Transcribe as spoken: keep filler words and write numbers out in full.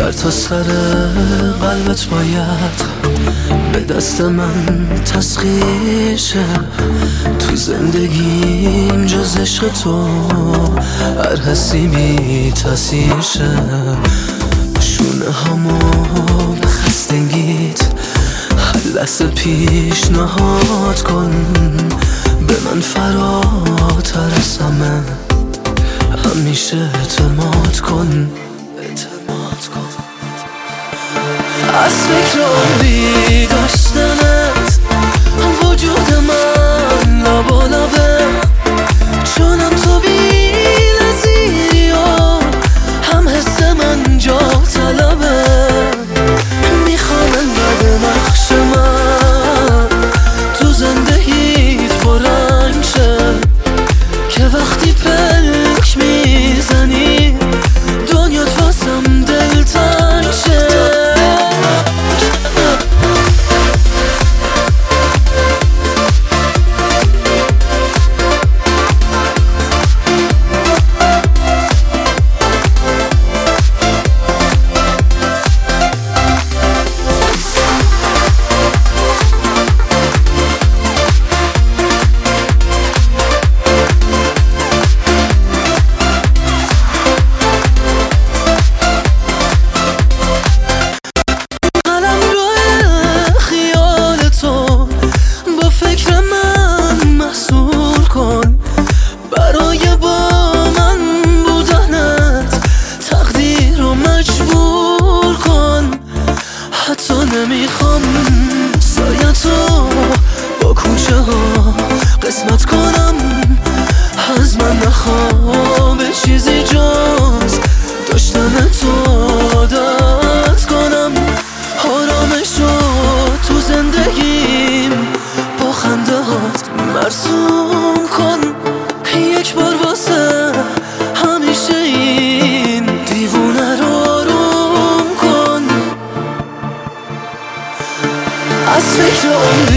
در تا سر قلبت باید به دست من تسخیر شه. تو زندگیم جز عشق تو هر حسی بی تاثیر شه. شونه همو به خستگیت هر لحظه پیشنهاد کن، به من فراتر از همه همیشه اعتماد کن. از فکر عمری داشتنت وجود من لابالابه، چونم تو بی نظیری و هم حس من جا طلبه. میخوام انقدر نقش من تو زندگیت پررنگ شه که وقتی پلک میزنی دنیات واسم دلتنگ شه. نمیخوام سایه تو با کوچه ها قسمت کنم، از من نخواه به چیزی جز داشتن تو عادت کنم. آرامشو تو زندگیم با خنده هات مرسوم کن. یک بار واسه همیشه این دیوونه رو آروم کن. از فکر عمری